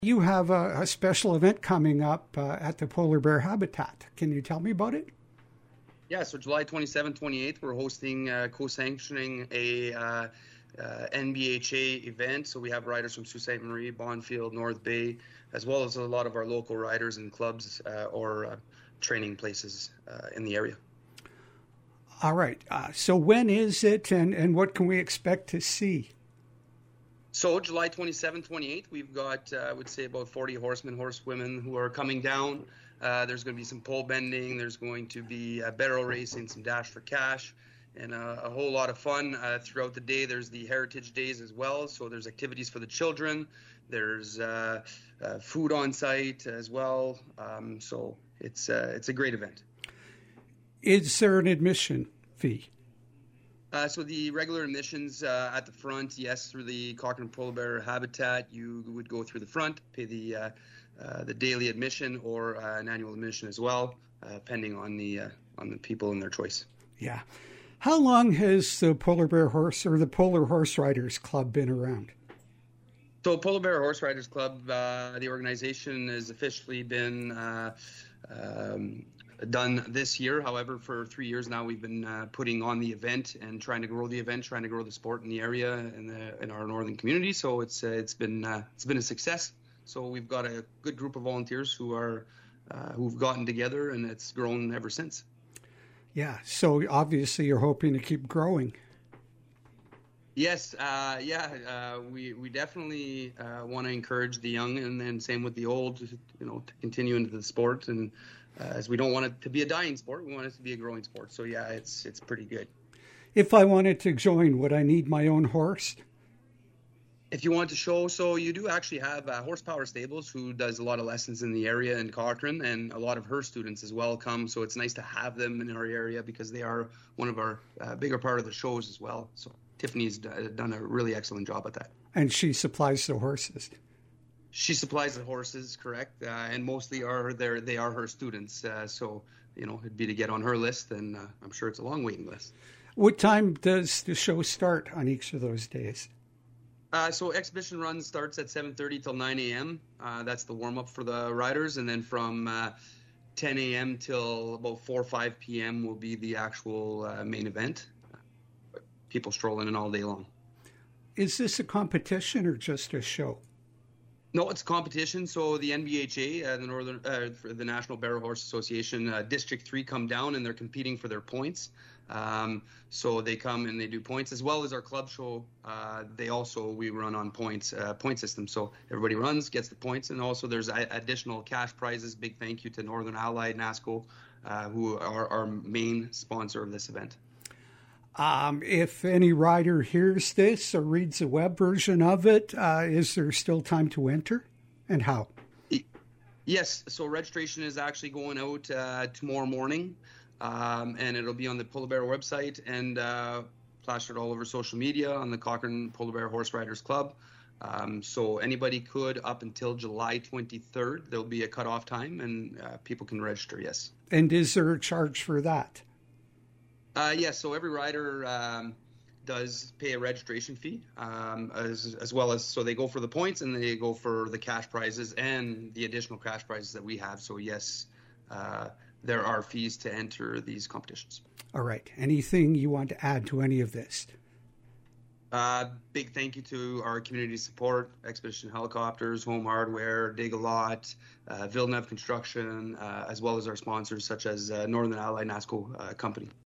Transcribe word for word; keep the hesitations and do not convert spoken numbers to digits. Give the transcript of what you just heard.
You have a, a special event coming up uh, at the Polar Bear Habitat. Can you tell me about it? Yeah, so July twenty-seventh, twenty-eighth, we're hosting, uh, co-sanctioning a uh, uh, N B H A event. So we have riders from Sault Ste. Marie, Bonfield, North Bay, as well as a lot of our local riders and clubs uh, or uh, training places uh, in the area. All right. Uh, so when is it, and, and what can we expect to see? So July twenty-seventh, twenty-eighth, we've got, uh, I would say, about forty horsemen, horsewomen who are coming down. Uh, there's going to be some pole bending. There's going to be uh, barrel racing, some dash for cash, and uh, a whole lot of fun uh, throughout the day. There's the Heritage Days as well, so there's activities for the children. There's uh, uh, food on site as well. Um, so it's uh, it's a great event. Is there an admission fee? Uh, so the regular admissions uh, at the front, yes, through the Cochrane Polar Bear Habitat, you would go through the front, pay the uh, uh, the daily admission or uh, an annual admission as well, uh, depending on the uh, on the people and their choice. Yeah. How long has the Polar Bear Horse or the Polar Horse Riders Club been around? So Polar Bear Horse Riders Club, uh, the organization has officially been uh, um, done this year. However, for three years now, we've been uh, putting on the event and trying to grow the event, trying to grow the sport in the area and in, in our northern community. So it's uh, it's been uh, it's been a success. So we've got a good group of volunteers who are uh, who've gotten together, and it's grown ever since. Yeah. So obviously, you're hoping to keep growing. Yes, uh, yeah, uh, we we definitely uh, want to encourage the young, and then same with the old, you know, to continue into the sport. And uh, as we don't want it to be a dying sport, we want it to be a growing sport. So yeah, it's it's pretty good. If I wanted to join, would I need my own horse? If you want to show, so you do actually have uh, Horsepower Stables, who does a lot of lessons in the area in Cochrane, and a lot of her students as well come. So it's nice to have them in our area because they are one of our uh, bigger part of the shows as well. So Tiffany's done a really excellent job at that. And she supplies the horses. She supplies the horses, correct, uh, and mostly are there. They are her students. Uh, so you know, it'd be to get on her list, and uh, I'm sure it's a long waiting list. What time does the show start on each of those days? Uh, so exhibition run starts at seven thirty till nine a.m. Uh, that's the warm up for the riders, and then from uh, ten a.m. till about four or five p.m. will be the actual uh, main event. People strolling in all day long. Is this a competition or just a show? No, it's a competition. So the N B H A, uh, the Northern, uh, the National Barrel Horse Association, uh, District Three come down and they're competing for their points. Um, so they come and they do points as well as our club show. Uh, they also we run on points uh, point system. So everybody runs, gets the points, and also there's a- additional cash prizes. Big thank you to Northern Allied NASCO, uh, who are our main sponsor of this event. Um, if any rider hears this or reads a web version of it, uh, is there still time to enter, and how? Yes, so registration is actually going out uh, tomorrow morning, um, and it'll be on the Polar Bear website and uh, plastered all over social media on the Cochrane Polar Bear Horse Riders Club. Um, so anybody could up until July twenty-third. There'll be a cutoff time, and uh, people can register, yes. And is there a charge for that? Uh, yes, so every rider um, does pay a registration fee, um, as as well as, so they go for the points and they go for the cash prizes and the additional cash prizes that we have. So yes, uh, there are fees to enter these competitions. All right. Anything you want to add to any of this? Uh, big thank you to our community support, Expedition Helicopters, Home Hardware, Dig a Lot, uh, Villeneuve Construction, uh, as well as our sponsors such as uh, Northern Allied NASCO uh, Company.